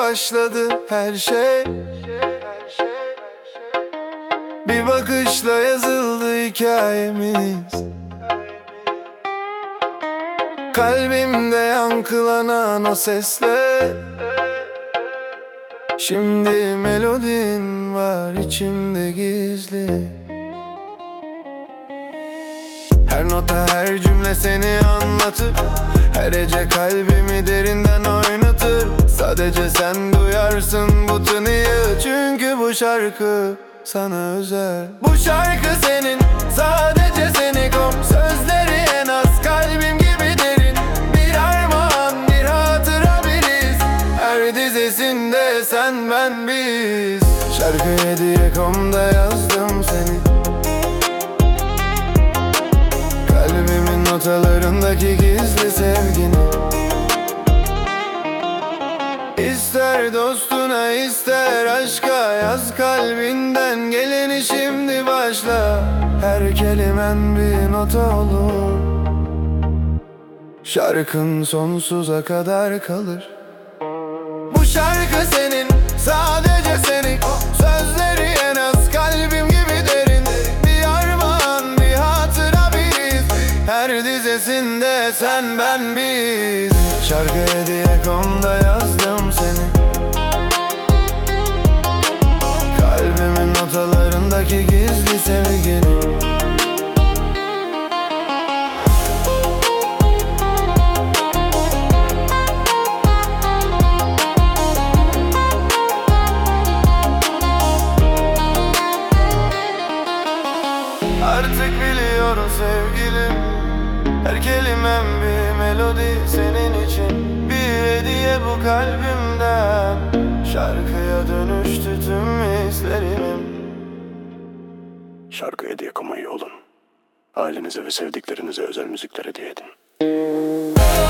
başladı her şey. Bir bakışla yazıldı hikayemiz. Kalbimde yankılanan o sesle şimdi melodin var içimde gizli. Her nota her cümle seni anlatır. Her hece kalbimi derinden oynatır. Sadece sen duyarsın bu tınıyı. Çünkü bu şarkı sana özel. Bu şarkı senin, sadece seni kom. Sözleri en az kalbim gibi derin. Bir armağan, bir hatıra biriz. Her dizesinde sen ben biz. Şarkı hediye.com'da yazdım seni. Kalbimin notalarındaki gizli sevgini. İster dostuna ister aşka yaz kalbinden geleni şimdi başla. Her kelimen bir nota olur. Şarkın sonsuza kadar kalır. Bu şarkı senin, sadece senin. Sözleri en az kalbim gibi derin. Bir armağan, bir hatıra biriz. Her dizesinde sen ben biz. Şarkı hediye.com'da yazdım seni. Kalbimin notalarındaki gizli sevgini. Artık biliyorum sevgilim, her kelimem bir melodi senin için. Bir hediye bu kalbimden. Şarkıya dönüştü tüm hislerim. Şarkı hediye.com'a üye olun. Ailenize ve sevdiklerinize özel müzikler hediye edin.